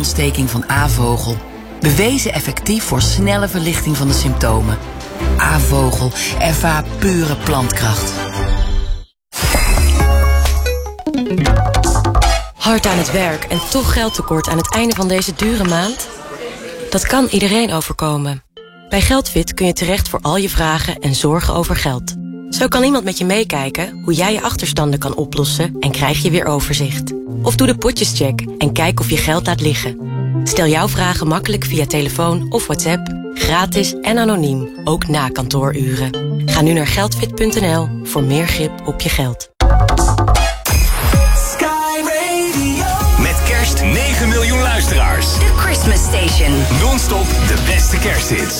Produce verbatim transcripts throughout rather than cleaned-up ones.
oogontsteking van A-vogel. Bewezen effectief voor snelle verlichting van de symptomen. A-vogel, ervaar pure plantkracht. Hard aan het werk en toch geldtekort aan het einde van deze dure maand? Dat kan iedereen overkomen. Bij Geldfit kun je terecht voor al je vragen en zorgen over geld. Zo kan iemand met je meekijken hoe jij je achterstanden kan oplossen en krijg je weer overzicht. Of doe de potjescheck en kijk of je geld laat liggen. Stel jouw vragen makkelijk via telefoon of WhatsApp. Gratis en anoniem, ook na kantooruren. Ga nu naar geldfit punt n l voor meer grip op je geld. Met kerst negen miljoen luisteraars. The Christmas Station. Non-stop de beste kersthits.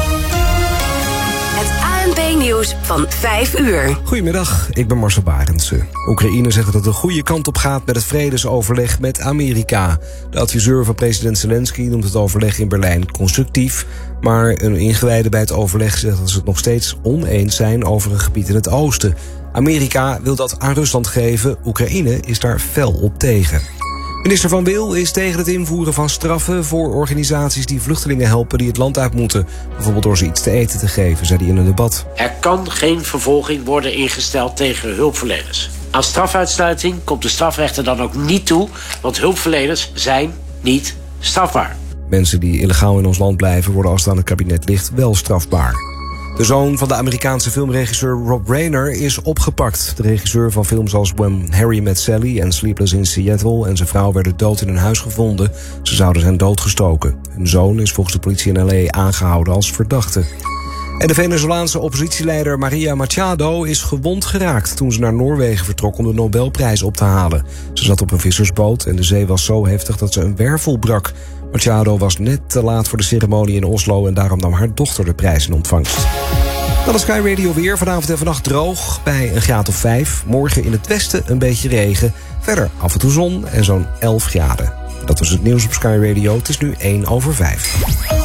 Het A N P-nieuws van vijf uur. Goedemiddag, ik ben Marcel Barendse. Oekraïne zegt dat het de goede kant op gaat met het vredesoverleg met Amerika. De adviseur van president Zelensky noemt het overleg in Berlijn constructief. Maar een ingewijde bij het overleg zegt dat ze het nog steeds oneens zijn over een gebied in het oosten. Amerika wil dat aan Rusland geven. Oekraïne is daar fel op tegen. Minister Van Wil is tegen het invoeren van straffen voor organisaties die vluchtelingen helpen die het land uit moeten. Bijvoorbeeld door ze iets te eten te geven, zei hij in een debat. Er kan geen vervolging worden ingesteld tegen hulpverleners. Aan strafuitsluiting komt de strafrechter dan ook niet toe, want hulpverleners zijn niet strafbaar. Mensen die illegaal in ons land blijven worden als het aan het kabinet ligt wel strafbaar. De zoon van de Amerikaanse filmregisseur Rob Reiner is opgepakt. De regisseur van films als When Harry Met Sally en Sleepless in Seattle en zijn vrouw werden dood in hun huis gevonden. Ze zouden zijn doodgestoken. Hun zoon is volgens de politie in L A aangehouden als verdachte. En de Venezolaanse oppositieleider Maria Machado is gewond geraakt toen ze naar Noorwegen vertrok om de Nobelprijs op te halen. Ze zat op een vissersboot en de zee was zo heftig dat ze een wervel brak. Machado was net te laat voor de ceremonie in Oslo en daarom nam haar dochter de prijs in ontvangst. Dan is Sky Radio weer. Vanavond en vannacht droog bij een graad of vijf. Morgen in het westen een beetje regen. Verder af en toe zon en zo'n elf graden. Dat was het nieuws op Sky Radio. Het is nu één over vijf.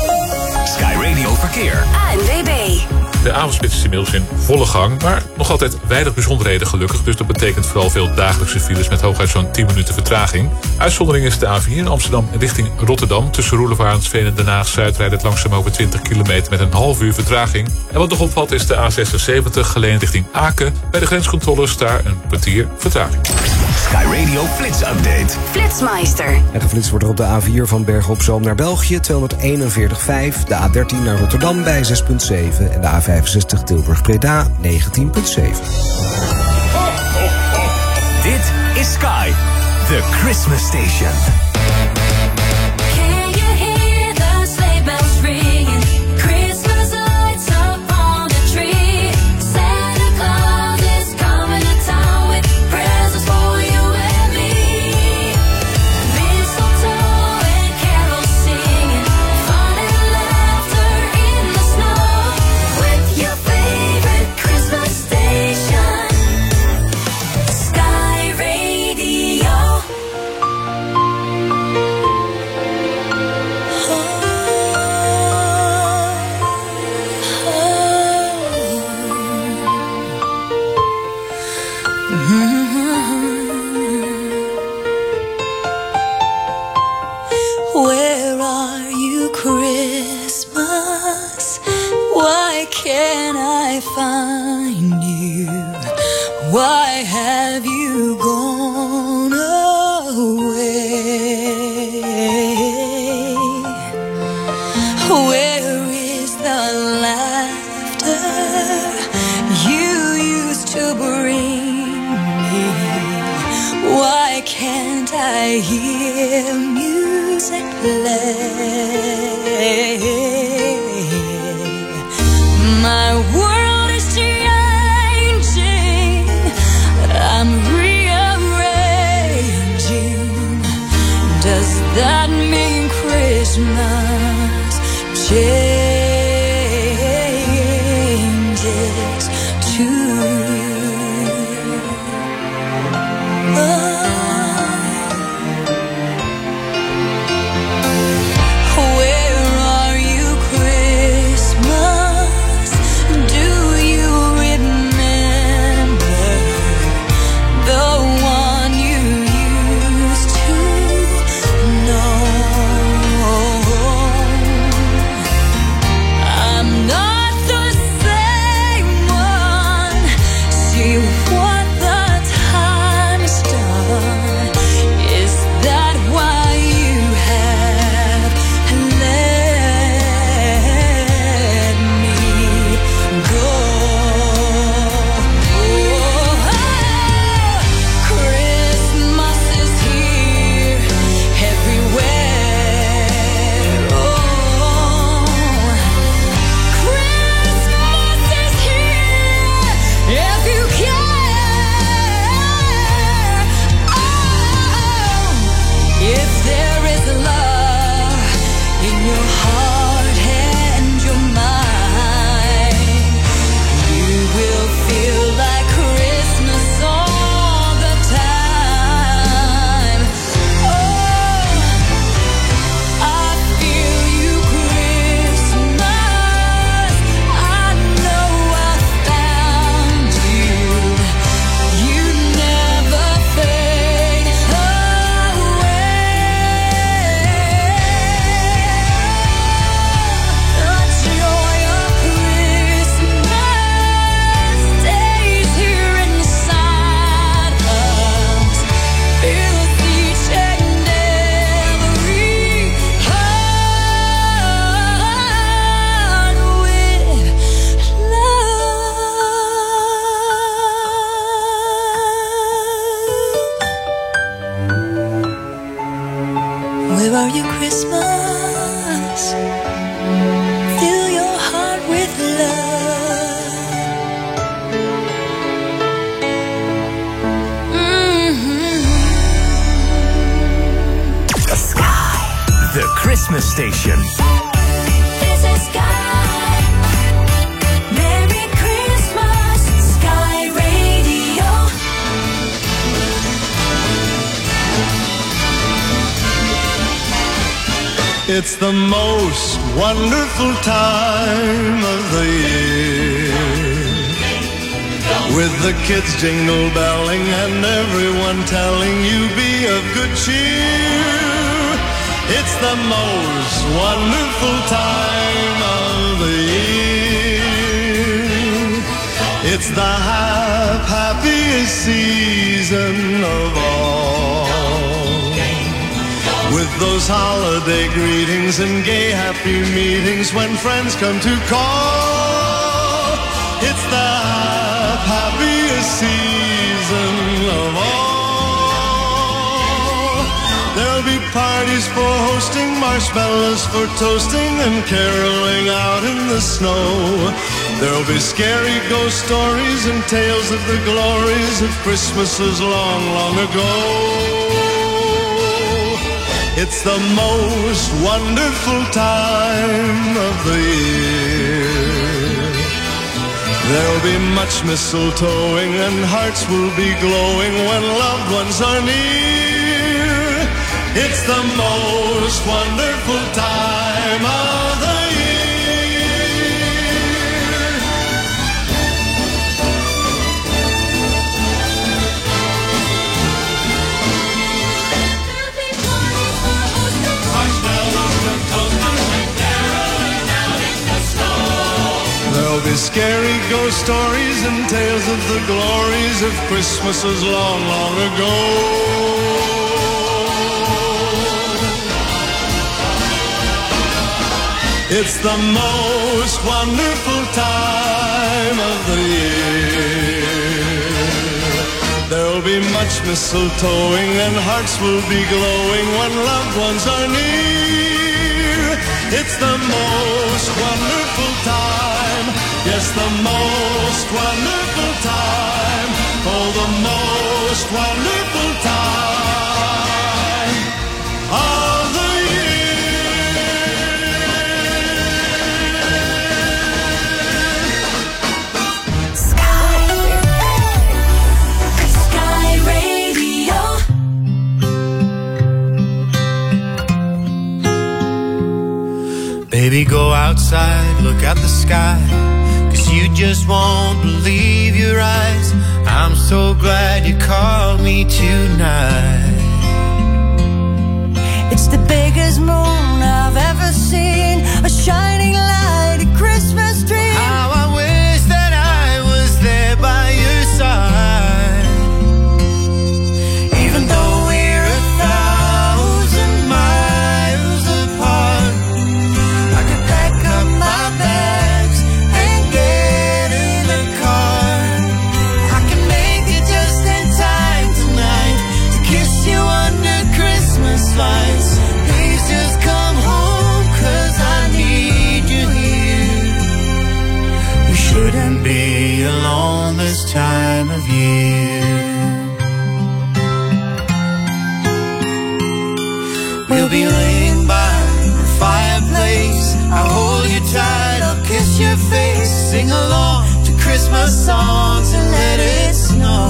Sky Radio Verkeer. A N W B. De avondspits is inmiddels in volle gang, maar nog altijd weinig bijzonderheden gelukkig. Dus dat betekent vooral veel dagelijkse files met hooguit zo'n tien minuten vertraging. Uitzondering is de A vier in Amsterdam richting Rotterdam. Tussen Roelevarensveen en Den Haag-Zuid rijdt het langzaam over twintig kilometer met een half uur vertraging. En wat nog opvalt is de A zesenzeventig geleen richting Aken. Bij de grenscontroles daar een kwartier vertraging. Sky Radio Flits Update. Flitsmeister. En geflitst wordt er op de A vier van Bergen op Zoom naar België tweehonderdeenenveertig komma vijf. De A dertien naar Rotterdam bij zes komma zeven. En de A vijfenzestig Tilburg-Breda negentien komma zeven. Dit is Sky, the Christmas Station. No you Christmas. Fill your heart with love. Mm-hmm. The Sky. The Christmas Station. This is Sky. Merry Christmas, Sky Radio. It's the most wonderful time of the year, with the kids jingle belling and everyone telling you be of good cheer. It's the most wonderful time of the year. It's the hap- happiest season of all, with those holiday greetings and gay happy meetings when friends come to call. It's the hap- happiest season of all. There'll be parties for hosting, marshmallows for toasting, and caroling out in the snow. There'll be scary ghost stories and tales of the glories of Christmases long, long ago. It's the most wonderful time of the year. There'll be much mistletoeing and hearts will be glowing when loved ones are near. It's the most wonderful time of the There'll be scary ghost stories and tales of the glories of Christmases long, long ago. It's the most wonderful time of the year. There'll be much mistletoeing and hearts will be glowing when loved ones are near. It's the most wonderful time, yes, the most wonderful time, oh, the most wonderful time of the year. Sky. Sky Radio. Baby, go outside, look at the sky, 'cause you just won't believe your eyes. I'm so glad you called me tonight. It's the biggest moon I've ever seen, a shining light, a Christmas tree. How I wish that I was there by your side. Even though we're a thousand miles apart, I could pack up my bags and get in the car. I can make it just in time tonight to kiss you under Christmas lights. Please just come home, 'cause I need you here. You shouldn't be alone this time of year. We'll be laying by the fireplace. I'll hold you tight, I'll kiss your face. Sing along to Christmas songs and let it snow.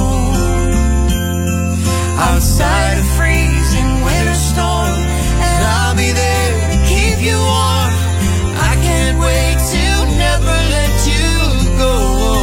Outside a freezing winter storm, and I'll be there to keep you warm. I can't wait to never let you go.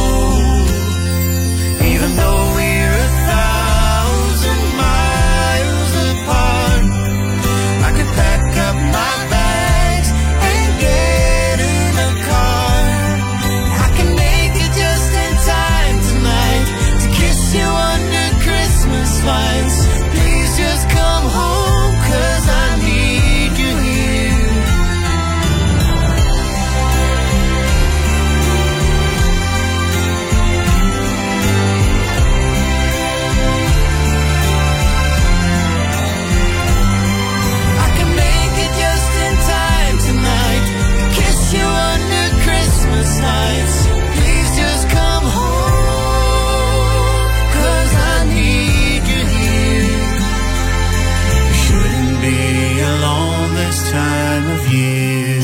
Even though we're a thousand miles apart, I could pack up my bags and get in a car. I can make it just in time tonight to kiss you under Christmas lights. Please just come home, 'cause I need you here. I can make it of year.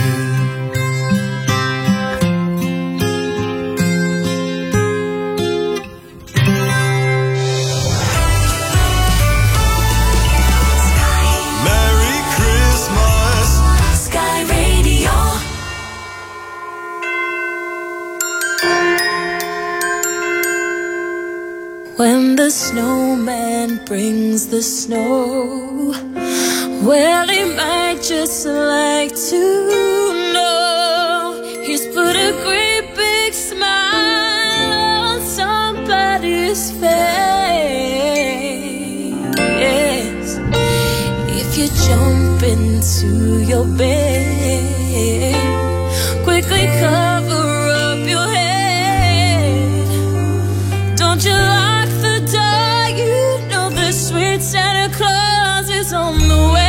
Merry Christmas, Sky Radio. When the snowman brings the snow, well, he might just like to know he's put a great big smile on somebody's face. If you jump into your bed, quickly cover up your head. Don't you lock the door, you know the sweet Santa Claus is on the way.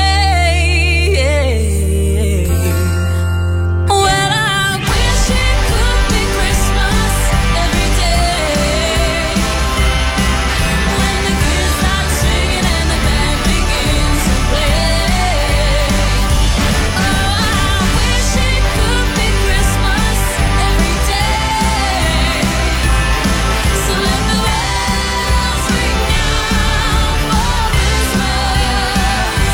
Well, I wish it could be Christmas every day, when the kids start singing and the band begins to play. Oh, I wish it could be Christmas every day. So let the bells ring out for Christmas.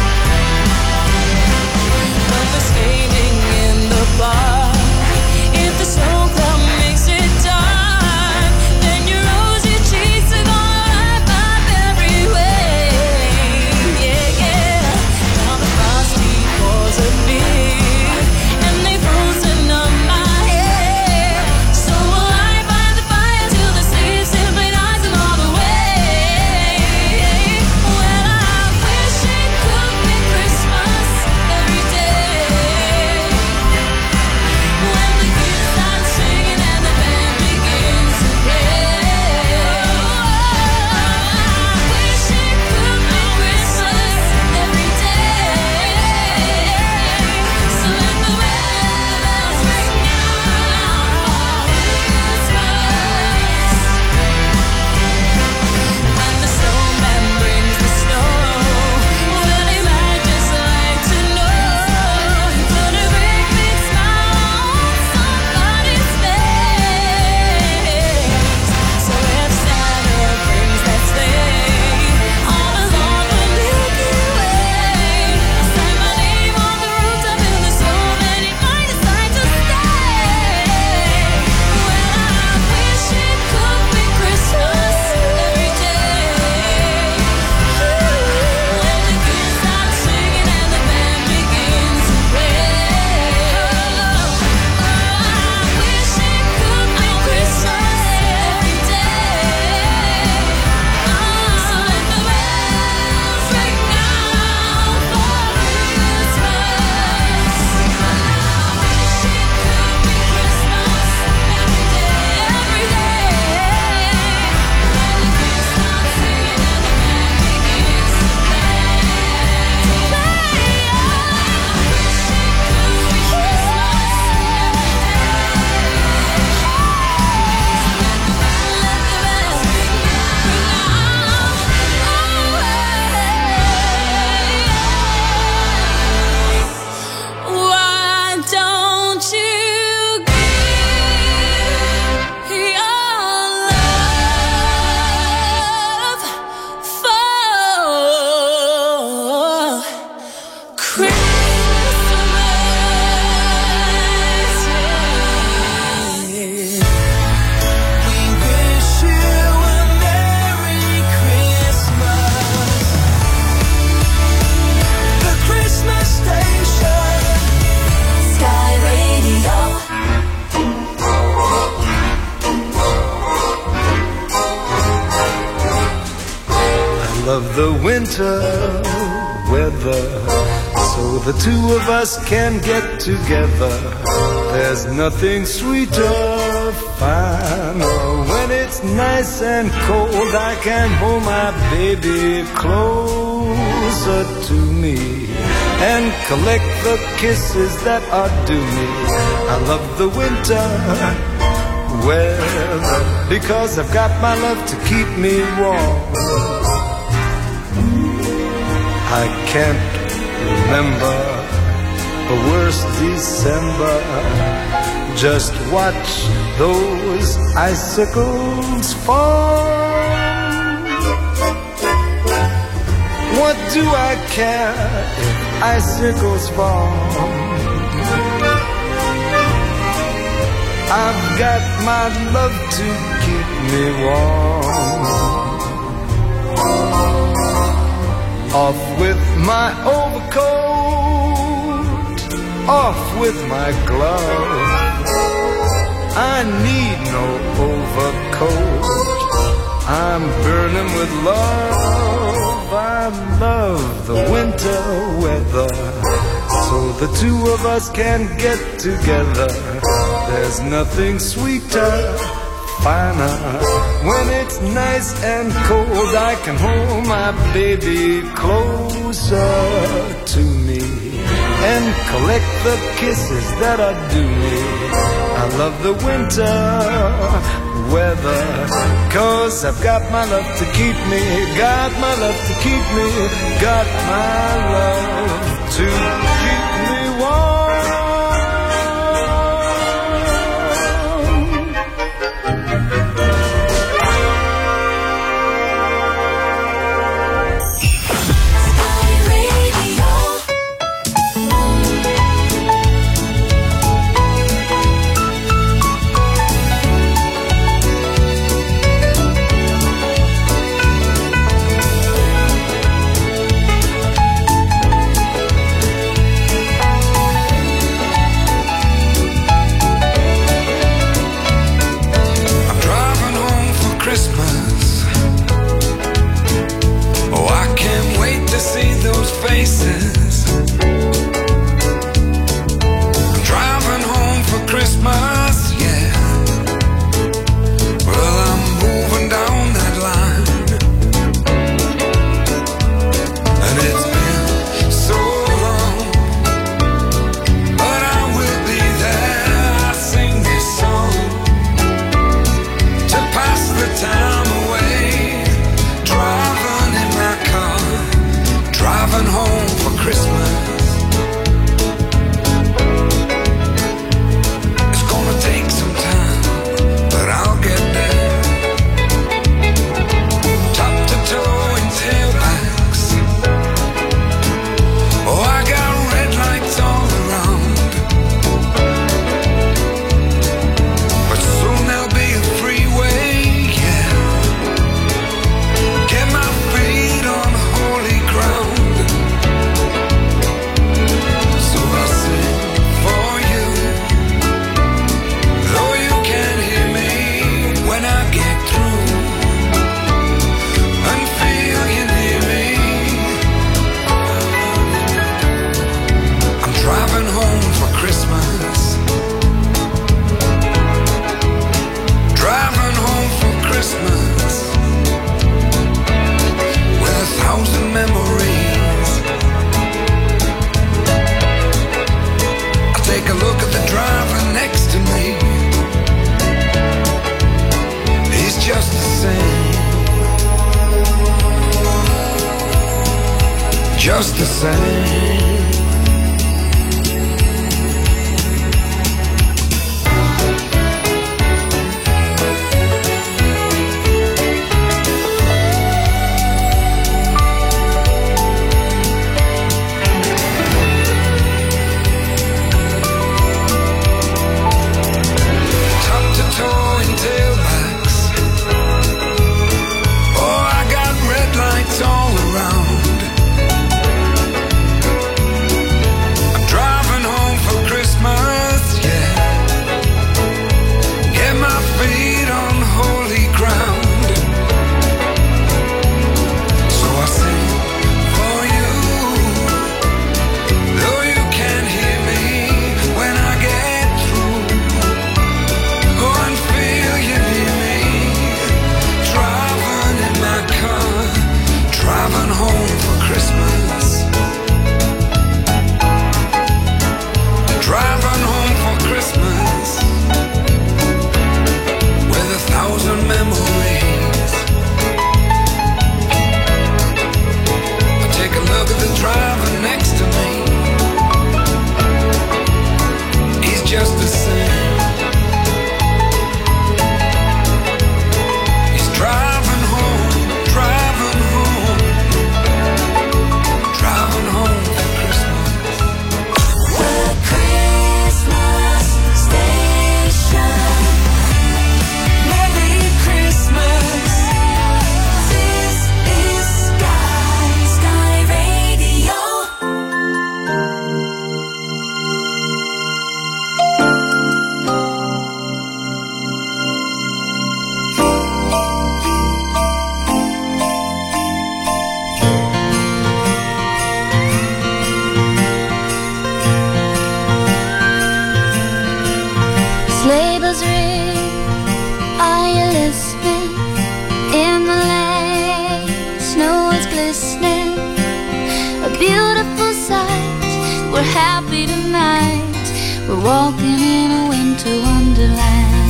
When we're skating in the park, if the snow cloud makes it dark, then your rosy cheeks are gonna light up every way. Yeah, yeah. Now the frosty paws appear, and they frozen up my hair. So will I by the fire till the sleep simply knocks them all away. Well, I wish it could be Christmas every day, when the kids start singing and the band begins to play. I wish it could be Christmas every day. So let the bells ring out for Christmas. When the snowman brings the snow, well, he might just like to know he put a great big smile on somebody's face. So if Santa brings that sleigh all along the Milky Way, I'll sign my name on the rooftop in the snow, then he might decide to stay. Well, I wish it could be Christmas every day, when the kids start singing and the band begins to play. Oh, I wish it could be Christmas every day. So let the bells ring out for Christmas. I wish it could be Christmas every day, every day, when the kids start singing and the band begins to play. Why don't you give your love for Christmas? We wish you a Merry Christmas. The Christmas Station. Sky Radio. I love the winter weather, so the two of us can get together. There's nothing sweeter, finer. When it's nice and cold, I can hold my baby closer to me and collect the kisses that are due me. I love the winter weather because I've got my love to keep me warm. I can't remember a December. Just watch those icicles fall. What do I care if icicles fall? I've got my love to keep me warm. Off with my overcoat, off with my gloves. I need no overcoat, I'm burning with love. I love the winter weather, so the two of us can get together. There's nothing sweeter, finer. When it's nice and cold, I can hold my baby closer to me and collect the kisses that are due me. I love the winter weather, 'cause I've got my love to keep me, got my love to keep me, got my love to keep me warm. Faces. I'm driving home for Christmas, yeah. Well, I'm moving down that line, and it's been so long, but I will be there. I sing this song to pass the time away, driving in my car, driving home for Christmas. It's gonna take some time, but I'll get there. Top to toe in tailbacks. Oh, I got red lights all around, but soon there'll be a freeway, yeah. Get my feet on holy ground. Driving home for Christmas. Driving home for Christmas. With a thousand memories. I take a look at the driver next to me. He's just the same. Just the same. All around. free tonight. We're walking in a winter wonderland.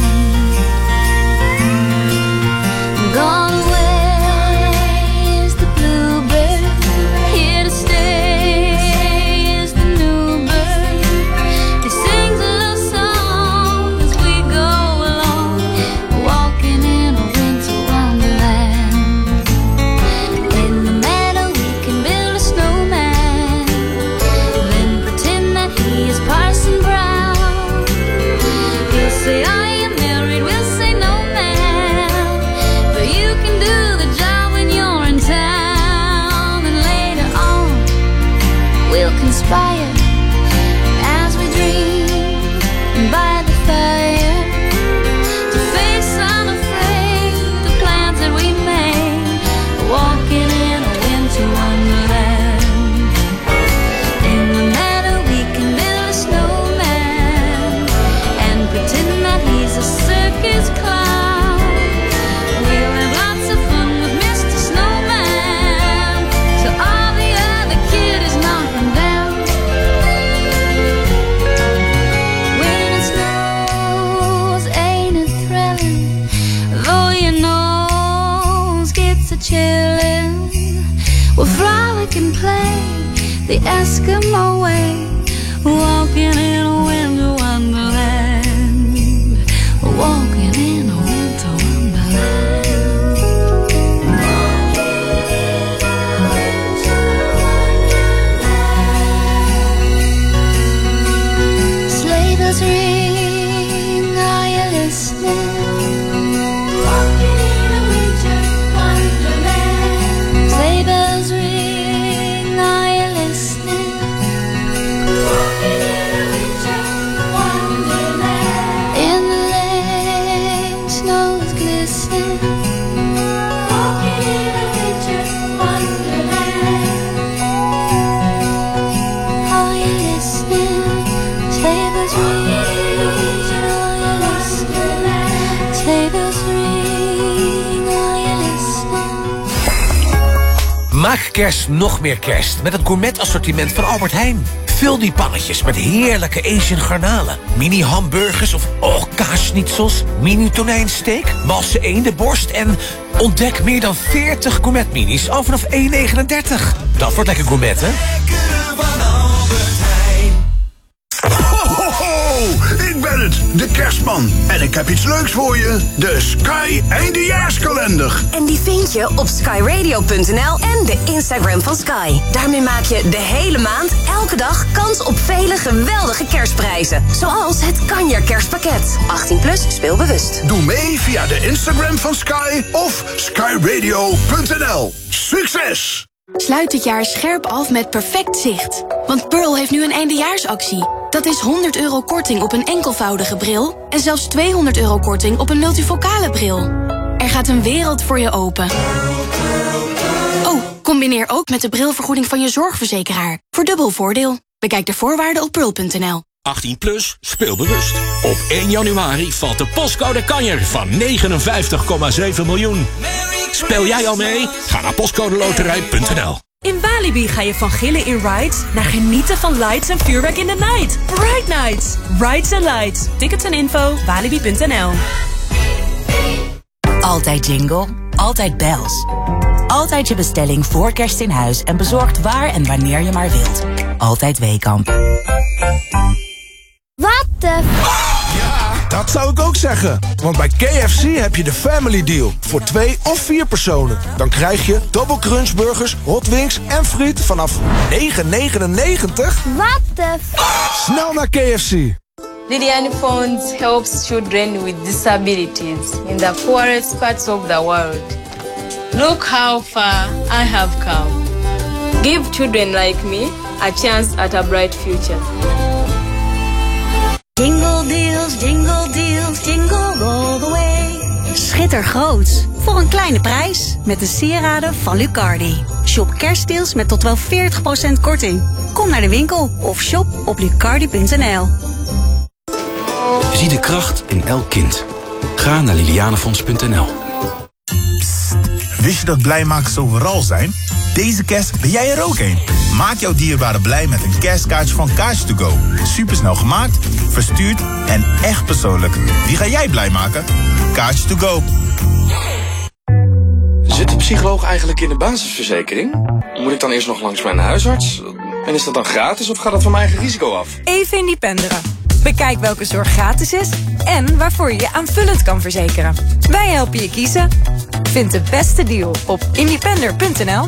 Gone away is the bluebird, here to stay is the new bird. He sings a love song as we go along, walking in a winter wonderland. In the meadow we can build a snowman, then pretend that he is Parson Brown. He'll say, I am married, we'll say no ma'am, but you can do the job when you're in town. And later on we'll conspire as we dream by the fire to face unafraid the plans that we made, walking in a winter wonderland. In the meadow we can build a snowman and pretend that he's a circus clown. We'll have lots of fun with Mister Snowman, so all the other kid is knocking down. When it snows, ain't it thrilling? Though your nose gets a chillin', we'll frolic and play the Eskimo way, walking in a winter wonderland. Walking in a winter wonderland. Sleigh bells ring, are you listening? Walking in a winter wonderland. Sleigh bells ring, are you listening? Walking in a winter wonderland. In the lane, snow's glistening. Walking in a winter wonderland. Are you listening? Sleigh bells ring, are you listening? Sleigh bells ring, are you listening? Maak kerst nog meer kerst met het gourmet-assortiment van Albert Heijn. Vul die pannetjes met heerlijke Asian garnalen, mini-hamburgers of oh, kaasschnitzels, mini-tonijnsteak, malse eendenborst en ontdek meer dan veertig gourmet-minis al vanaf één negenendertig. Dat wordt lekker gourmet, hè? Ho, ho, ho! Ik ben het, de kerstman. En ik heb iets leuks voor je. De Sky Eindejaarskalender. En die vind je op sky radio punt n l en de Instagram van Sky. Daarmee maak je de hele maand, elke dag, kans op vele geweldige kerstprijzen. Zoals het Kanja kerstpakket. achttien plus, speel bewust. Doe mee via de Instagram van Sky of sky radio punt n l. Succes! Sluit het jaar scherp af met Perfect Zicht. Want Pearl heeft nu een eindejaarsactie. Dat is honderd euro korting op een enkelvoudige bril en zelfs tweehonderd euro korting op een multifocale bril. Er gaat een wereld voor je open. Oh, combineer ook met de brilvergoeding van je zorgverzekeraar. Voor dubbel voordeel. Bekijk de voorwaarden op pearl punt n l. achttien plus, speel bewust. Op één januari valt de postcode kanjer van negenenvijftig komma zeven miljoen. Speel jij al mee? Ga naar postcodeloterij punt n l. In Walibi ga je van gillen in rides naar genieten van lights en vuurwerk in de night. Bright Nights. Rides and Lights. Tickets en info, walibi punt n l. Altijd jingle, altijd bells. Altijd je bestelling voor kerst in huis en bezorgd waar en wanneer je maar wilt. Altijd Weekamp. Wat de Ja, dat zou ik ook zeggen. Want bij K F C heb je de Family Deal. Voor twee of vier personen. Dan krijg je double crunch burgers, hot wings en friet vanaf negen negenennegentig. Wat de Snel naar K F C. Lilian Funds helps children with disabilities in the poorest parts of the world. Look how far I have come. Give children like me a chance at a bright future. Jingle deals, jingle deals, jingle all the way. Schitter groot. Voor een kleine prijs. Met de sieraden van Lucardi. Shop kerstdeals met tot wel veertig procent korting. Kom naar de winkel of shop op lucardi punt n l. Zie de kracht in elk kind. Ga naar lilianefonds punt n l. Wist je dat blijmakers overal zijn? Deze kerst ben jij er ook een. Maak jouw dierbare blij met een kerstkaartje van Kaartje to Go. Supersnel gemaakt, verstuurd en echt persoonlijk. Wie ga jij blij maken? Kaartje to Go. Zit de psycholoog eigenlijk in de basisverzekering? Moet ik dan eerst nog langs mijn huisarts? En is dat dan gratis of gaat dat van mijn eigen risico af? Even independeren. Bekijk welke zorg gratis is en waarvoor je je aanvullend kan verzekeren. Wij helpen je kiezen. Vind de beste deal op independer punt n l.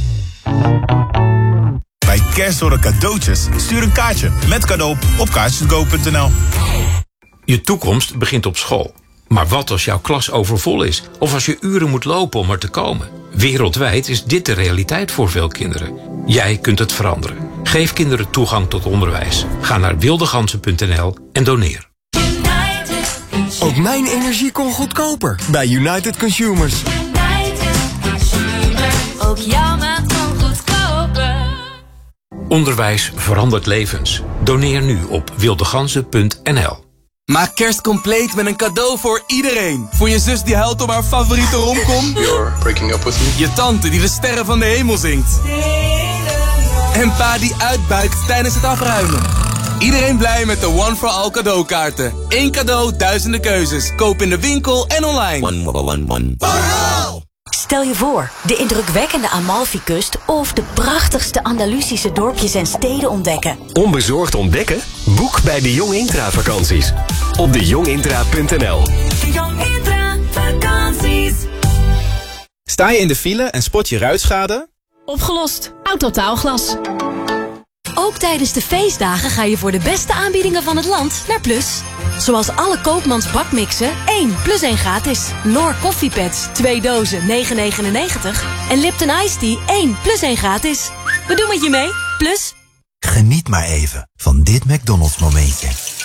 Bij kerst horen cadeautjes. Stuur een kaartje met cadeau op kaartje to go punt n l. Je toekomst begint op school. Maar wat als jouw klas overvol is? Of als je uren moet lopen om er te komen? Wereldwijd is dit de realiteit voor veel kinderen. Jij kunt het veranderen. Geef kinderen toegang tot onderwijs. Ga naar wildegansen punt n l en doneer. Ook mijn energie kon goedkoper bij United Consumers. United Consumers. Ook jouw maand kon goedkoper. Onderwijs verandert levens. Doneer nu op wildegansen punt n l. Maak kerst compleet met een cadeau voor iedereen. Voor je zus die huilt om haar favoriete romcom. You're breaking up with me. Je tante die de sterren van de hemel zingt. En pa die uitbuikt tijdens het afruimen. Iedereen blij met de One for All cadeaukaarten. Eén cadeau, duizenden keuzes. Koop in de winkel en online. One, one, one, one. Stel je voor, de indrukwekkende Amalfi-kust of de prachtigste Andalusische dorpjes en steden ontdekken. Onbezorgd ontdekken? Boek bij de Jong Intra vakanties. Op de jong intra punt n l. Jong Intra vakanties. Sta je in de file en spot je ruitschade? Opgelost. Autotaalglas. Ook tijdens de feestdagen ga je voor de beste aanbiedingen van het land naar Plus. Zoals alle Koopmans bakmixen, één plus één gratis. Noor koffiepads, twee dozen, negen negenennegentig. En Lipton Ice Tea, één plus één gratis. We doen met je mee, Plus. Geniet maar even van dit McDonald's momentje.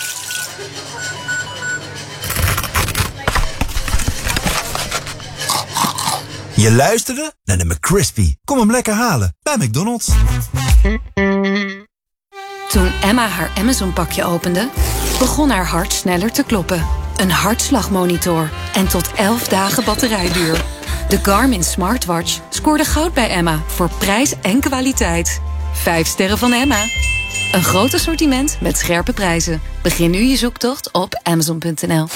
Je luisterde naar de McCrispy. Kom hem lekker halen bij McDonald's. Toen Emma haar Amazon-pakje opende, begon haar hart sneller te kloppen. Een hartslagmonitor en tot elf dagen batterijduur. De Garmin Smartwatch scoorde goud bij Emma voor prijs en kwaliteit. Vijf sterren van Emma. Een groot assortiment met scherpe prijzen. Begin nu je zoektocht op amazon punt n l.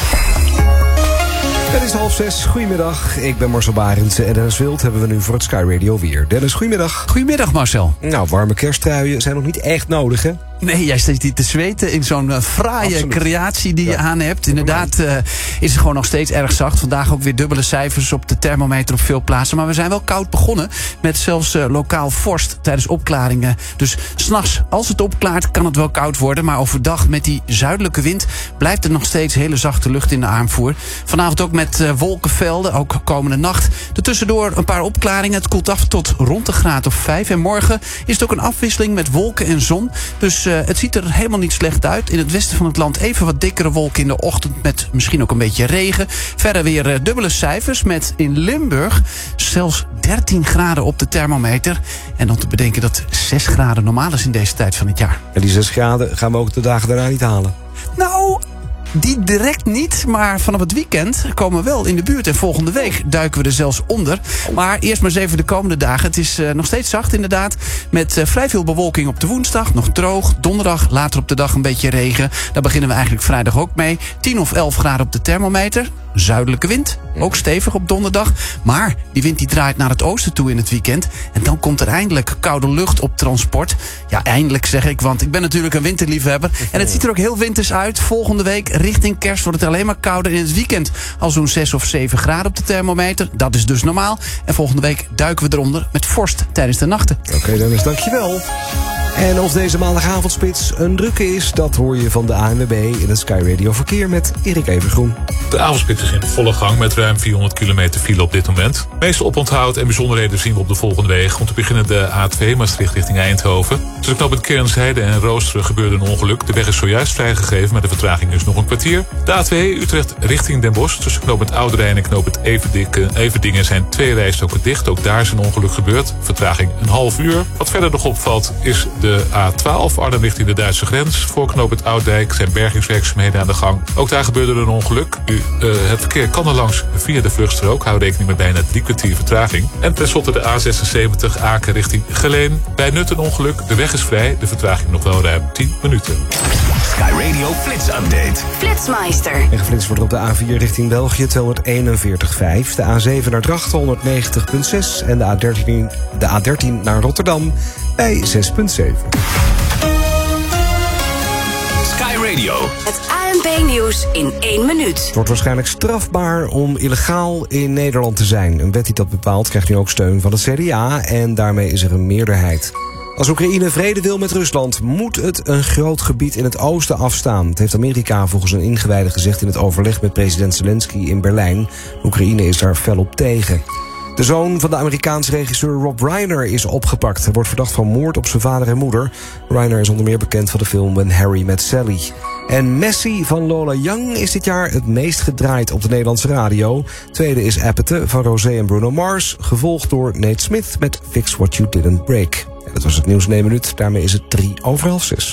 Het is half zes. Goedemiddag. Ik ben Marcel Barends en Dennis Wild hebben we nu voor het Sky Radio weer. Dennis, goedemiddag. Goedemiddag, Marcel. Nou, warme kersttruien zijn nog niet echt nodig, hè? Nee, jij staat hier te zweten in zo'n uh, fraaie Absoluut. creatie die ja. je aan hebt. Inderdaad uh, is het gewoon nog steeds erg zacht. Vandaag ook weer dubbele cijfers op de thermometer op veel plaatsen. Maar we zijn wel koud begonnen met zelfs uh, lokaal vorst tijdens opklaringen. Dus 's nachts, als het opklaart, kan het wel koud worden. Maar overdag met die zuidelijke wind blijft er nog steeds hele zachte lucht in de aanvoer. Vanavond ook met uh, wolkenvelden, ook komende nacht. Ertussendoor een paar opklaringen. Het koelt af tot rond de graad of vijf. En morgen is het ook een afwisseling met wolken en zon. Dus Uh, het ziet er helemaal niet slecht uit. In het westen van het land even wat dikkere wolken in de ochtend met misschien ook een beetje regen. Verder weer uh, dubbele cijfers met in Limburg zelfs dertien graden op de thermometer. En dan te bedenken dat zes graden normaal is in deze tijd van het jaar. En die zes graden gaan we ook de dagen daarna niet halen. Nou, die direct niet, maar vanaf het weekend komen we wel in de buurt. En volgende week duiken we er zelfs onder. Maar eerst maar eens even de komende dagen. Het is uh, nog steeds zacht inderdaad. Met uh, vrij veel bewolking op de woensdag. Nog droog. Donderdag, later op de dag een beetje regen. Daar beginnen we eigenlijk vrijdag ook mee. tien of elf graden op de thermometer. Zuidelijke wind. Ook stevig op donderdag. Maar die wind die draait naar het oosten toe in het weekend. En dan komt er eindelijk koude lucht op transport. Ja, eindelijk zeg ik, want ik ben natuurlijk een winterliefhebber. En het ziet er ook heel winters uit. Volgende week richting kerst wordt het alleen maar kouder. In het weekend al zo'n zes of zeven graden op de thermometer. Dat is dus normaal. En volgende week duiken we eronder met vorst tijdens de nachten. Oké, okay, Dennis, dankjewel. En of deze maandagavondspits een drukke is, dat hoor je van de A N W B in het Sky Radio Verkeer met Erik Evergroen. De avondspits is in volle gang met ruim vierhonderd kilometer file op dit moment. Meeste oponthoud en bijzonderheden zien we op de volgende wegen. Om te beginnen de A twee Maastricht richting Eindhoven. Tussen knooppunt Kernsheide en Roosteren gebeurde een ongeluk. De weg is zojuist vrijgegeven, maar de vertraging is nog een kwartier. De A twee Utrecht richting Den Bosch. Tussen knooppunt Ouderijn en knooppunt Everdingen zijn twee rijstroken dicht. Ook daar is een ongeluk gebeurd. Vertraging een half uur. Wat verder nog opvalt is De A twaalf Arnhem richting de Duitse grens. Voor knooppunt Ouddijk zijn bergingswerkzaamheden aan de gang. Ook daar gebeurde er een ongeluk. U, uh, het verkeer kan er langs via de vluchtstrook. Hou rekening met bijna drie kwartier vertraging. En tenslotte de A zesenzeventig Aken richting Geleen. Bij Nut een ongeluk. De weg is vrij. De vertraging nog wel ruim tien minuten. Sky Radio Flits Update. Flitsmeister. En geflitst wordt er op de A vier richting België tweehonderdeenenveertig komma vijf. De A zeven naar Drachten honderdnegentig komma zes. En de A dertien, de A dertien naar Rotterdam bij zes komma zeven. Sky Radio. Het A N P-nieuws in één minuut. Het wordt waarschijnlijk strafbaar om illegaal in Nederland te zijn. Een wet die dat bepaalt krijgt nu ook steun van het C D A en daarmee is er een meerderheid. Als Oekraïne vrede wil met Rusland, moet het een groot gebied in het oosten afstaan. Het heeft Amerika volgens een ingewijde gezegd in het overleg met president Zelensky in Berlijn. Oekraïne is daar fel op tegen. De zoon van de Amerikaanse regisseur Rob Reiner is opgepakt. Hij wordt verdacht van moord op zijn vader en moeder. Reiner is onder meer bekend van de film When Harry Met Sally. En Messi van Lola Young is dit jaar het meest gedraaid op de Nederlandse radio. Tweede is Appete van Rosé en Bruno Mars. Gevolgd door Nate Smith met Fix What You Didn't Break. En dat was het nieuws in één minuut. Daarmee is het drie over half zes.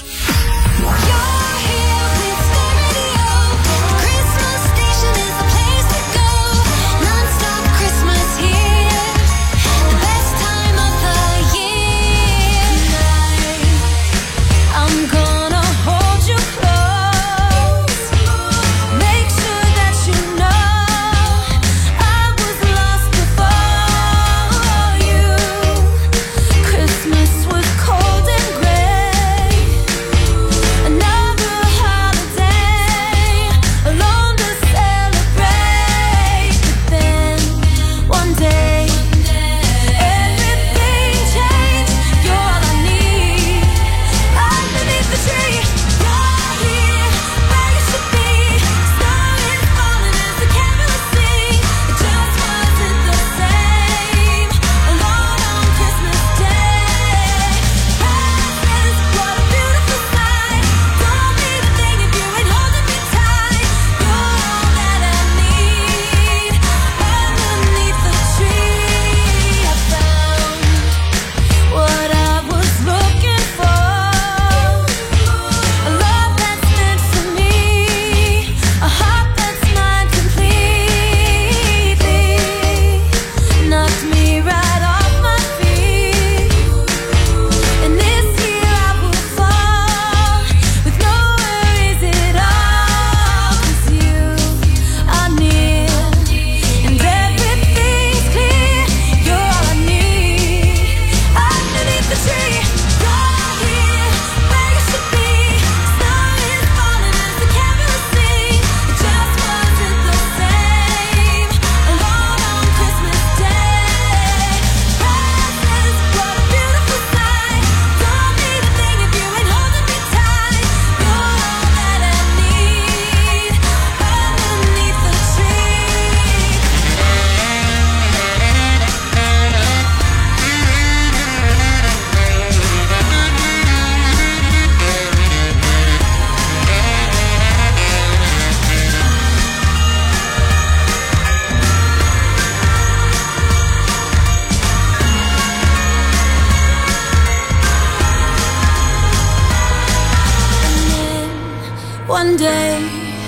One day,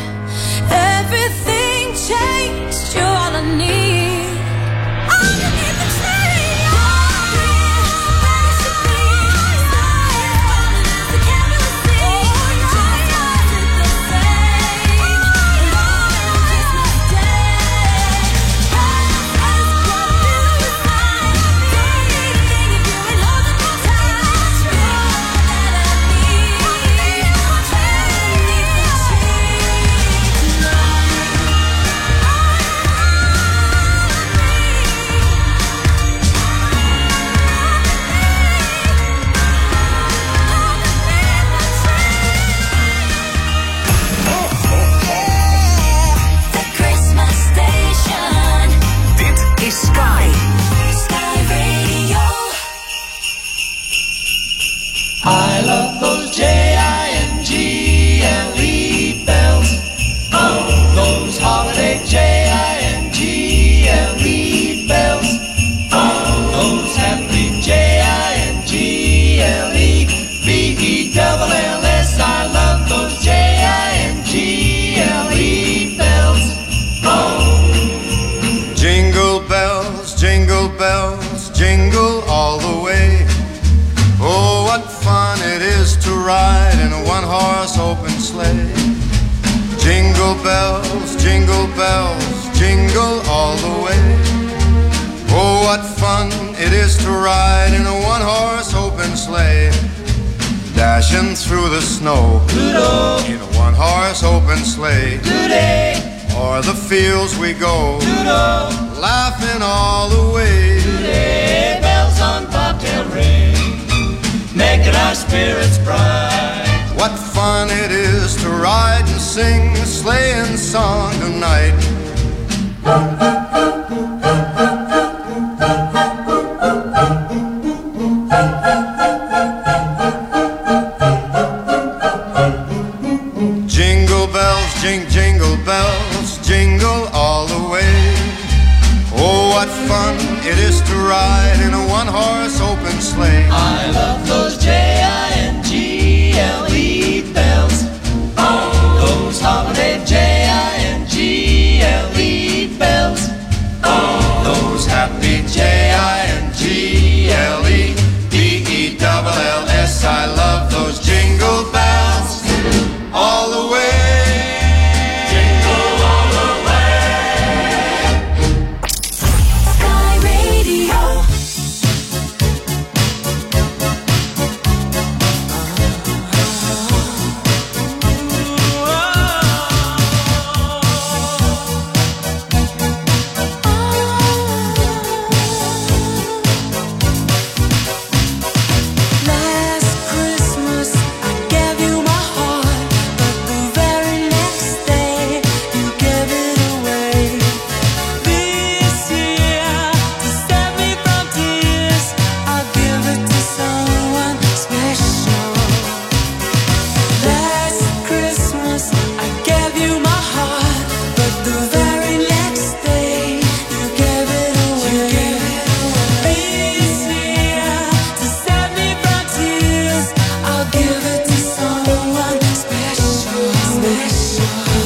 everything changed. You're all I need. Underneath the tree, you're here, where you should be. Starting falling as the camera sees. Just yours is the same. Alone on Christmas Day. Past is what a beautiful sight. Don't need a thing if you ain't holding me tight. You're all that I need. Underneath the tree tonight. open sleigh. Jingle bells, jingle bells, jingle all the way. Oh, what fun it is to ride in a one-horse open sleigh. Dashing through the snow Doodle. In a one-horse open sleigh. Doodle. O'er the fields we go Doodle. Laughing all the way. Doodle. Bells on bobtail ring, making our spirits bright. What fun it is to ride and sing a sleighing song tonight. Jingle bells, jing, jingle bells, jingle all the way. Oh, what fun it is to ride in a one-horse open sleigh. I love those J I N G L E bells. Oh, those holiday J I N G L E bells. Oh, those happy J I N G L E B E L L S. I love those jingle bells all the way. Jingle all the way. Sky Radio. Last Christmas I gave you my heart, but the very next day you gave it away. This year, to save me from tears, I'll give it to someone special. Last Christmas I gave you my heart, but the very next day you gave it away. This year, to save me from tears, I'll give it to someone special. Special.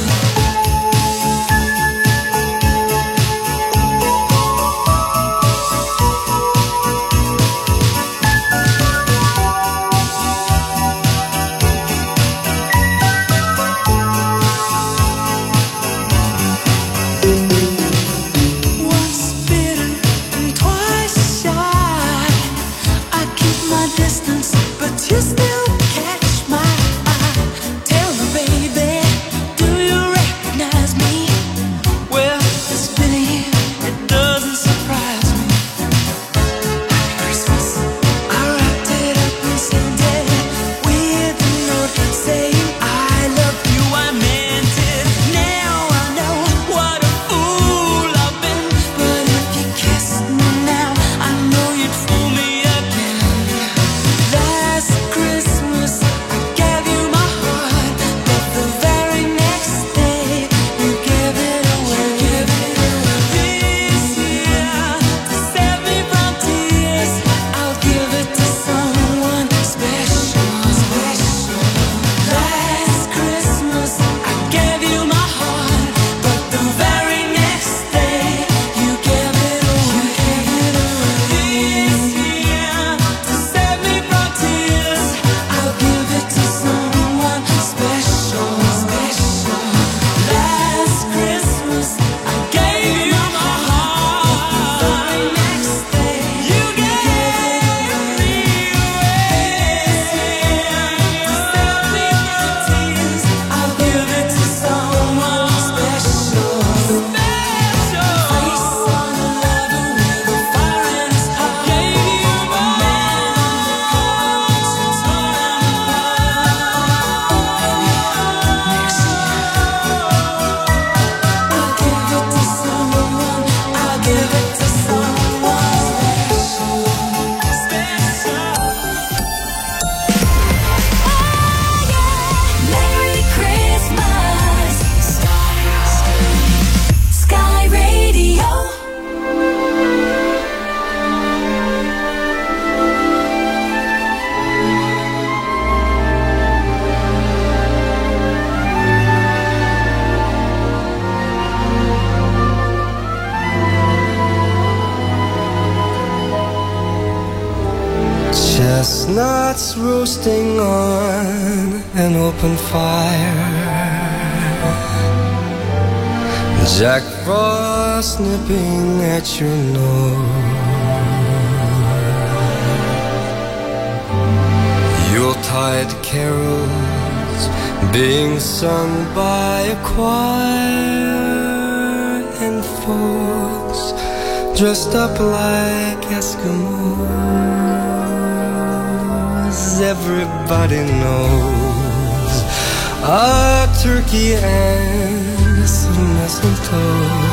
Once bitter and twice shy, I keep my distance, but you still catch my eye. Tell me, baby, do you recognize me? Well, it's been a year, it doesn't surprise me. Happy Christmas, I wrapped it up and sent it with a note saying I love you, I meant it. Now I know what a fool I've been, but if you kissed me now, I know you'd fool me again. Last Christmas I gave you my heart, but the very next day you gave it away. This year, to save me from tears, I'll give it to someone special. Special. Last Christmas I gave you my heart, but the very next day you gave it away. This year, to save me from tears, I'll give it to someone special. Special. Last Christmas I gave you my heart, but the very next day you gave me away. To save me from tears, I'll give it to someone special. Special. Face on a lover with a fire in his heart. Gave you my man to turn next year. I'll give it to someone. I'll give it to someone special. Special. Merry Christmas, Sky Radio. Chestnuts roasting on and open fire. Jack Frost nipping at your nose. Yuletide carols being sung by a choir, and folks dressed up like Eskimos. Everybody knows a turkey and some mistletoe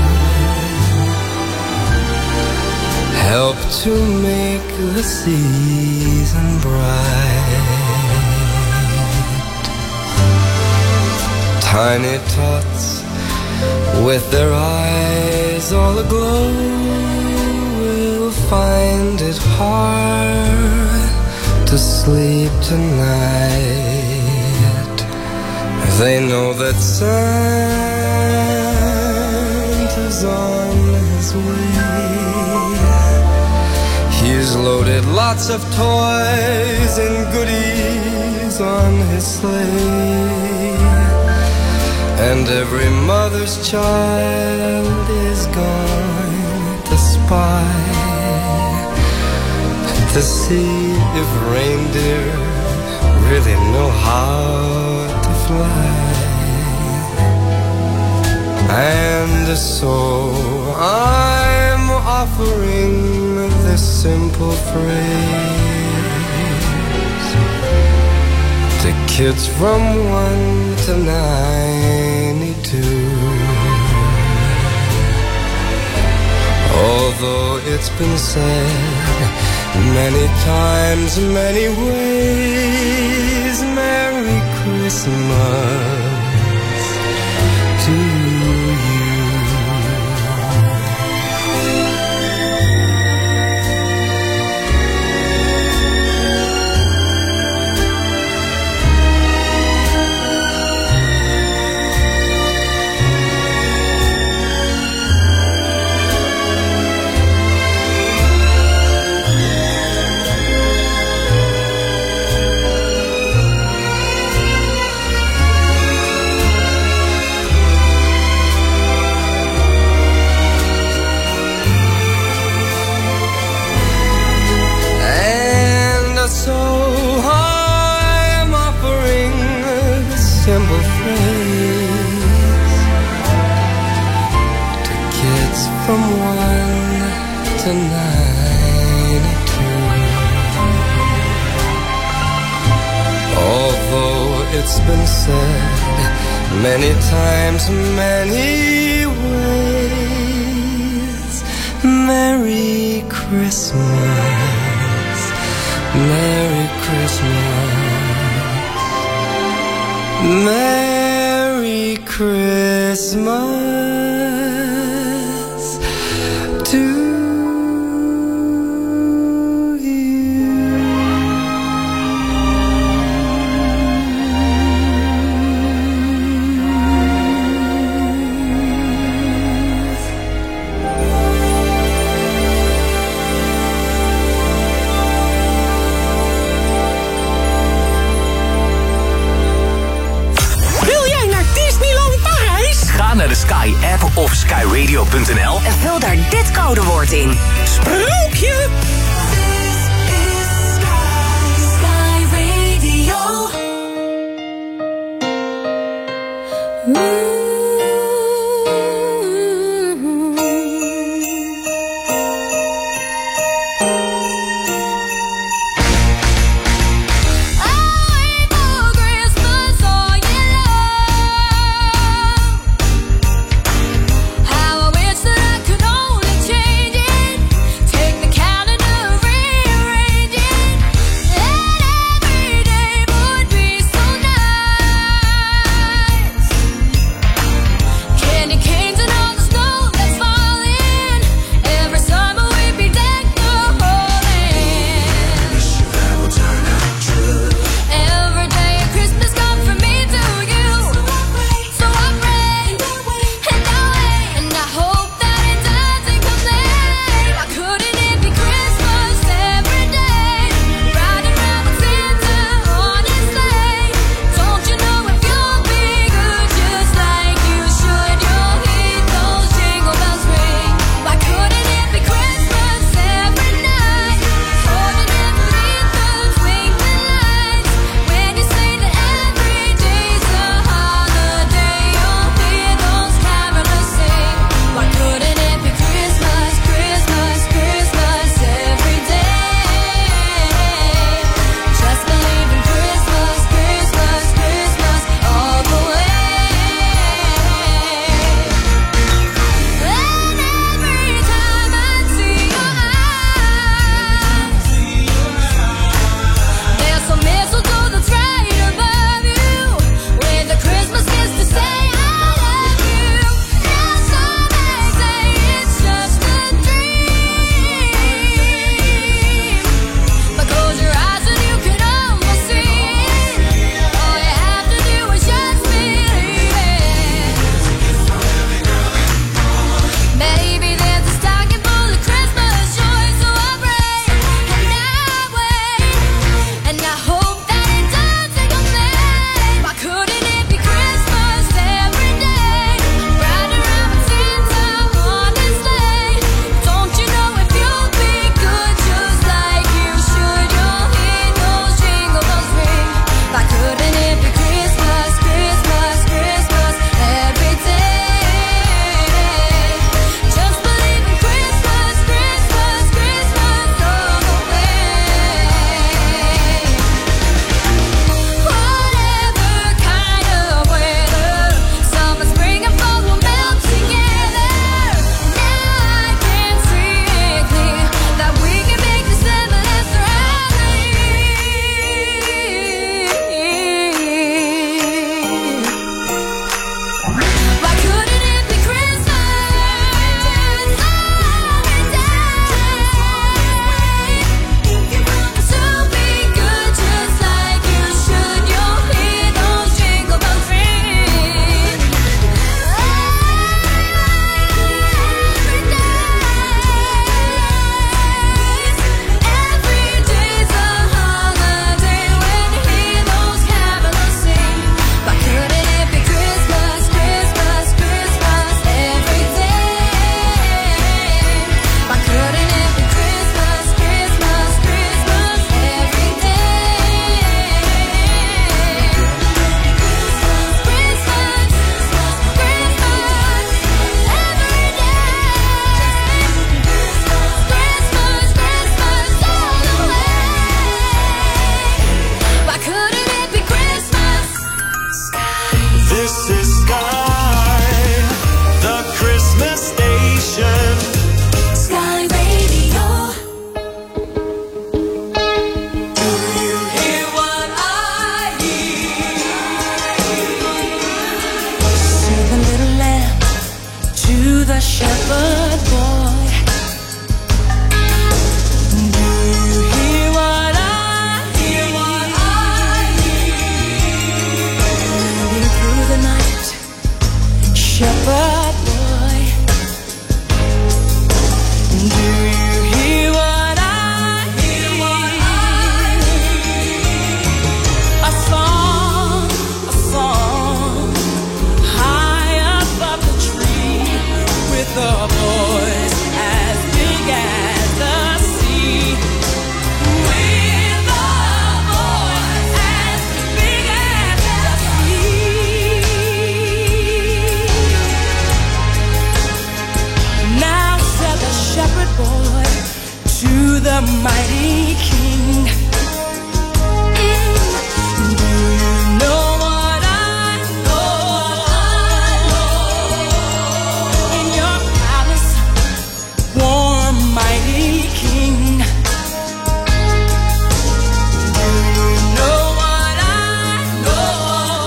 help to make the season bright. Tiny tots with their eyes all aglow will find it hard to sleep tonight. They know that Santa's on his way. He's loaded lots of toys and goodies on his sleigh, and every mother's child is going to spy to see if reindeer really know how to fly. And so I'm offering this simple phrase to kids from one to ninety-two. Although it's been said many times, many ways, Merry Christmas to you. Simple phrase to kids from one to ninety-two. Although it's been said many times, many ways, Merry Christmas, Merry Christmas, Merry Christmas to you. Ga naar de Sky-app of sky radio punt n l en vul daar dit codewoord in. Sprookje! Sky Radio. This is Sky, the Christmas station. Sky Radio. Do you hear what I hear? Sing the little lamb to the shepherd boy. Do you hear what I hear? What I hear? Moving through the night, shepherd boy. Do you hear what I hear? What I hear? A song, a song, high above the tree, with a voice as big as the sea. With a voice as big as the sea. Now said the shepherd boy to the mighty king. Do you know what I know? In your palace, warm mighty king. Do you know what I know?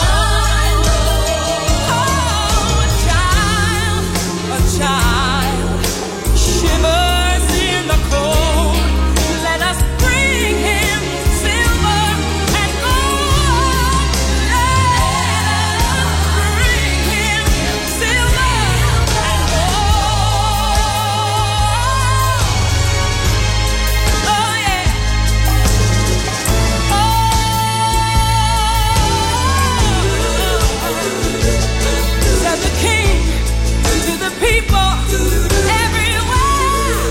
Oh, a child, a child shivers in the cold. Let us bring him silver and gold. Let us bring him silver and gold. Oh yeah. Oh, said the king to the people everywhere.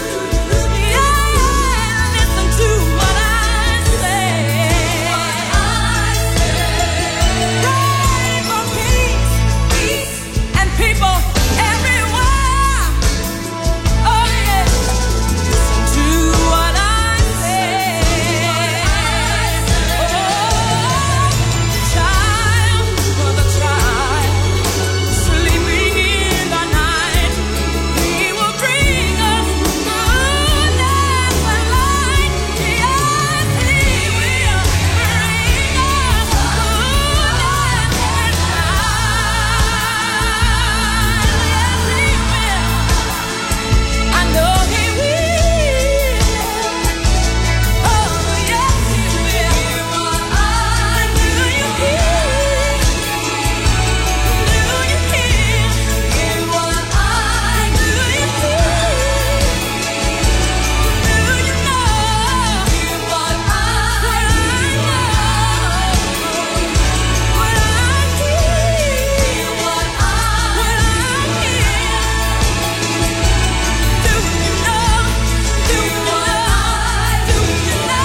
Yeah, listen to what I say. Pray for peace, peace, and people everywhere. Oh yeah, listen to what I say. Oh, child, for the child sleeping in the night, he will bring us goodness and light. Yes, he will bring us goodness and light. Yes, he will. I know he will. Oh, yes, he will. Do you hear? Do you hear? Hear what I do? You hear? Do you know? Hear what I know? What I hear? What I what I hear? Do you know? Do you know? Do you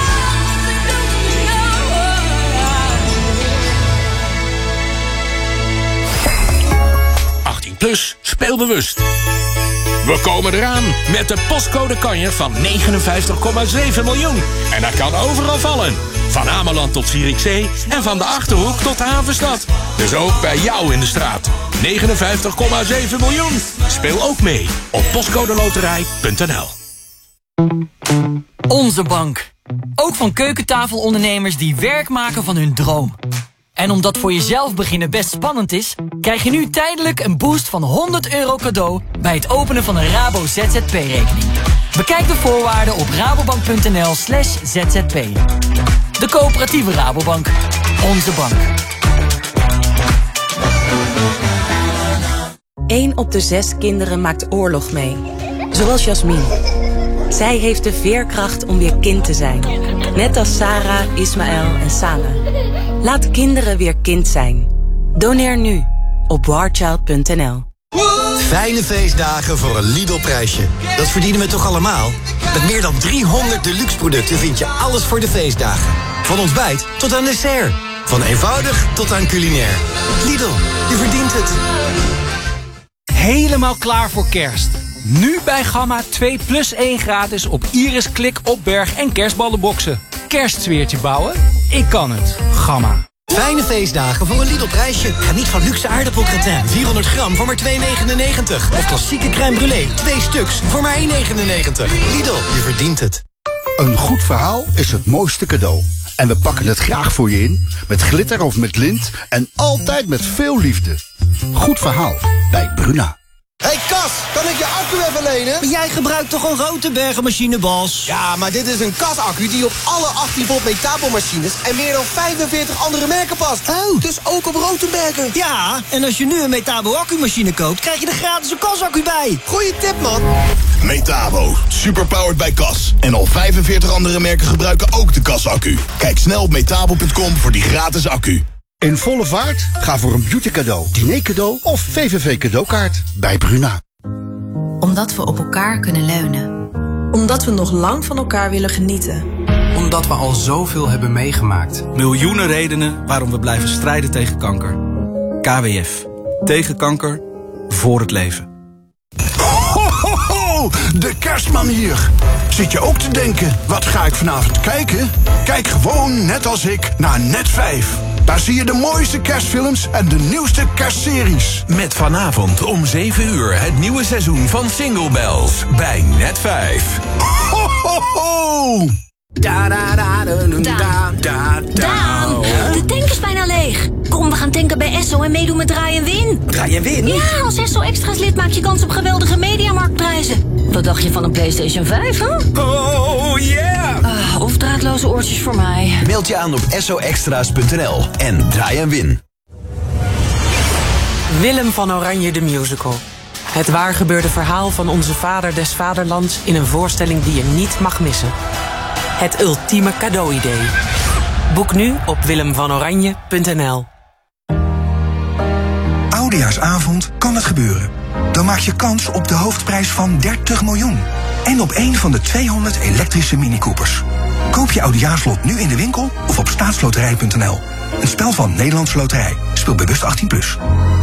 know? achttien plus, speel bewust. We komen eraan met de postcode kanjer van negenenvijftig komma zeven miljoen. En dat kan overal vallen. Van Ameland tot Zierikzee en van de Achterhoek tot de Havenstad. Dus ook bij jou in de straat. negenenvijftig komma zeven miljoen. Speel ook mee op postcodeloterij punt n l. Onze bank. Ook van keukentafelondernemers die werk maken van hun droom. En omdat voor jezelf beginnen best spannend is, krijg je nu tijdelijk een boost van honderd euro cadeau bij het openen van een Rabo Z Z P-rekening. Bekijk de voorwaarden op rabobank punt n l slash z z p. De coöperatieve Rabobank. Onze bank. Eén op de zes kinderen maakt oorlog mee. Zoals Jasmin. Zij heeft de veerkracht om weer kind te zijn. Net als Sarah, Ismaël en Sana. Laat kinderen weer kind zijn. Doneer nu op warchild punt n l. Fijne feestdagen voor een Lidl-prijsje. Dat verdienen we toch allemaal? Met meer dan driehonderd deluxe producten vind je alles voor de feestdagen. Van ontbijt tot aan dessert. Van eenvoudig tot aan culinair. Lidl, je verdient het. Helemaal klaar voor kerst. Nu bij Gamma twee plus één gratis op Iris, Klik, Opberg en kerstballenboxen. Kerstsfeertje bouwen? Ik kan het. Gamma. Fijne feestdagen voor een Lidl-prijsje. Geniet van luxe aardappelgratin, vierhonderd gram voor maar twee negenennegentig. Of klassieke crème brûlée, twee stuks voor maar één negenennegentig. Lidl, je verdient het. Een goed verhaal is het mooiste cadeau. En we pakken het graag voor je in, met glitter of met lint en altijd met veel liefde. Goed verhaal bij Bruna. Hey Kas, kan ik je accu even lenen? Maar jij gebruikt toch een Rotenberger machine, Bas? Ja, maar dit is een Kas-accu die op alle achttien volt Metabo-machines en meer dan vijfenveertig andere merken past. Oh. Dus ook op Rotenberger. Ja, en als je nu een Metabo-accumachine koopt, krijg je er gratis een Kas-accu bij. Goeie tip, man. Metabo, superpowered bij Kas. En al vijfenveertig andere merken gebruiken ook de Kas-accu. Kijk snel op metabo punt com voor die gratis accu. In volle vaart? Ga voor een beauty cadeau, diner cadeau of V V V cadeaukaart bij Bruna. Omdat we op elkaar kunnen leunen. Omdat we nog lang van elkaar willen genieten. Omdat we al zoveel hebben meegemaakt. Miljoenen redenen waarom we blijven strijden tegen kanker. K W F. Tegen kanker. Voor het leven. Ho, ho, ho, de kerstman hier. Zit je ook te denken, wat ga ik vanavond kijken? Kijk gewoon, net als ik, naar Net vijf. Daar zie je de mooiste kerstfilms en de nieuwste kerstseries. Met vanavond om zeven uur het nieuwe seizoen van Single Bells bij Net vijf. Ho, ho, ho. Da, da, da, da, da, da, Daan, de tank is bijna leeg. Kom, we gaan tanken bij Esso en meedoen met Draai en Win. Draai en Win? Ja, als Esso Extra's lid maak je kans op geweldige Mediamarktprijzen. Wat dacht je van een PlayStation vijf, hè? Oh, yeah! Uh, of draadloze oortjes voor mij. Meld je aan op esso extra's punt n l en draai en win. Willem van Oranje de musical. Het waargebeurde verhaal van onze vader des vaderlands in een voorstelling die je niet mag missen. Het ultieme cadeauidee. Boek nu op willem van oranje punt n l. Oudejaarsavond kan het gebeuren. Dan maak je kans op de hoofdprijs van dertig miljoen. En op één van de tweehonderd elektrische Mini Coopers. Koop je oudejaarslot nu in de winkel of op staatsloterij punt n l. Een spel van Nederlandse Loterij. Speel bewust achttien plus.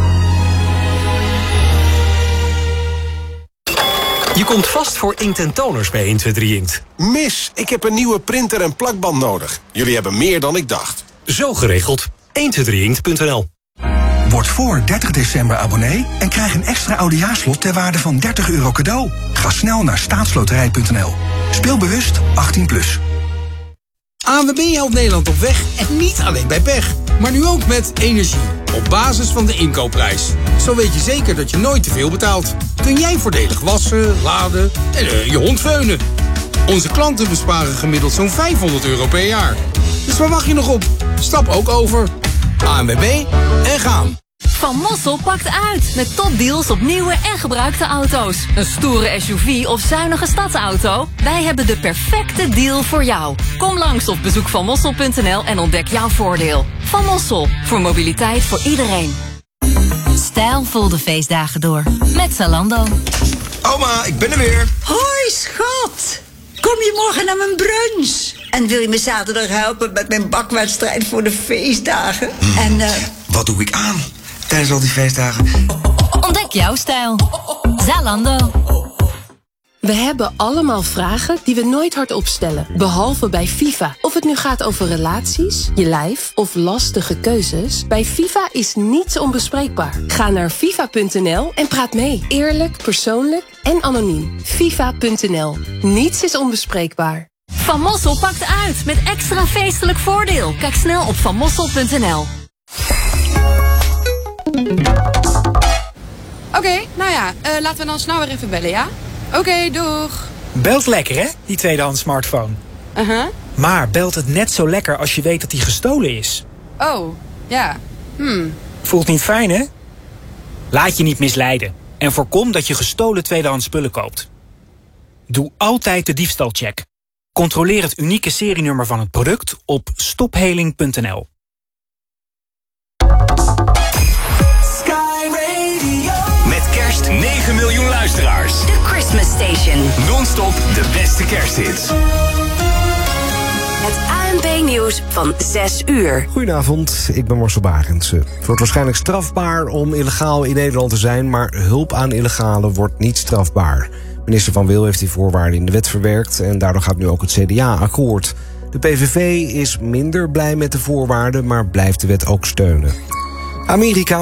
Je komt vast voor inkt en toners bij één twee drie Inkt. Mis, ik heb een nieuwe printer en plakband nodig. Jullie hebben meer dan ik dacht. Zo geregeld. één twee drie inkt punt n l. Word voor dertig december abonnee en krijg een extra oudejaarslot ter waarde van dertig euro cadeau. Ga snel naar staatsloterij punt n l. Speel bewust achttien plus. A N W B helpt Nederland op weg en niet alleen bij pech. Maar nu ook met energie. Op basis van de inkoopprijs. Zo weet je zeker dat je nooit te veel betaalt. Kun jij voordelig wassen, laden en uh, je hond veunen. Onze klanten besparen gemiddeld zo'n vijfhonderd euro per jaar. Dus waar wacht je nog op? Stap ook over. A N W B en gaan. Van Mossel pakt uit met topdeals op nieuwe en gebruikte auto's. Een stoere S U V of zuinige stadsauto? Wij hebben de perfecte deal voor jou. Kom langs of bezoek van mossel punt n l en ontdek jouw voordeel. Van Mossel, voor mobiliteit voor iedereen. Stijlvol de feestdagen door. Met Zalando. Oma, ik ben er weer. Hoi, schat. Kom je morgen naar mijn brunch? En wil je me zaterdag helpen met mijn bakwedstrijd voor de feestdagen? Hmm. En, uh... Wat doe ik aan tijdens al die feestdagen? Ontdek jouw stijl. Zalando. We hebben allemaal vragen die we nooit hardop stellen. Behalve bij FIFA. Of het nu gaat over relaties, je lijf of lastige keuzes. Bij FIFA is niets onbespreekbaar. Ga naar fifa punt n l en praat mee. Eerlijk, persoonlijk en anoniem. fifa punt n l. Niets is onbespreekbaar. Van Mossel pakt uit met extra feestelijk voordeel. Kijk snel op van mossel punt n l. Oké, okay, nou ja, uh, laten we dan snel weer even bellen, ja? Oké, okay, doeg. Belt lekker, hè, die tweedehands smartphone. Uh-huh. Maar belt het net zo lekker als je weet dat die gestolen is? Oh, ja. Hmm. Voelt niet fijn, hè? Laat je niet misleiden. En voorkom dat je gestolen tweedehands spullen koopt. Doe altijd de diefstalcheck. Controleer het unieke serienummer van het product op stopheling punt n l. Met kerst negen miljoen luisteraars. The Christmas Station. Non-stop de beste kersthits. Het A N P nieuws van zes uur. Goedenavond, ik ben Marcel Barends. Het wordt waarschijnlijk strafbaar om illegaal in Nederland te zijn, maar hulp aan illegalen wordt niet strafbaar. Minister Van Wil heeft die voorwaarden in de wet verwerkt en daardoor gaat nu ook het C D A akkoord. De P V V is minder blij met de voorwaarden, maar blijft de wet ook steunen. Amerika